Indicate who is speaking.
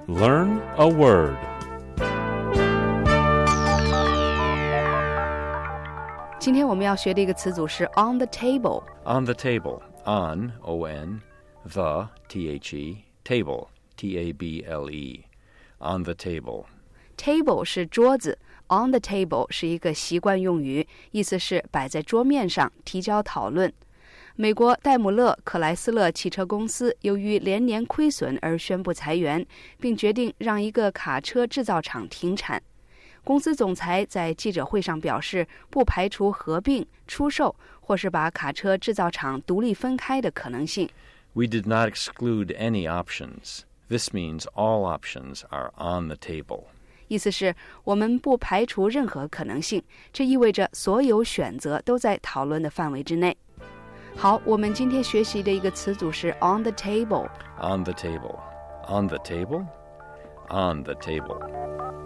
Speaker 1: Learn a word.
Speaker 2: 今天我们要学的一个词组是 on the table.
Speaker 1: On the table. On, O-N, the, T-H-E, table, T-A-B-L-E. On the table.
Speaker 2: Table 是桌子， on the table 是一个习惯用语，意思是摆在桌面上提交讨论。美国戴姆勒克莱斯勒汽车公司由于连年亏损而宣布裁员，并决定让一个卡车制造厂停产。公司总裁在记者会上表示，不排除合并、出售或是把卡车制造厂独立分开的可能性。
Speaker 1: We did not exclude any options. This means all options are on the table.
Speaker 2: 意思是我们不排除任何可能性，这意味着所有选择都在讨论的范围之内。好，我们今天学习的一个词组是 on the table.
Speaker 1: On the table. On the table? On the table.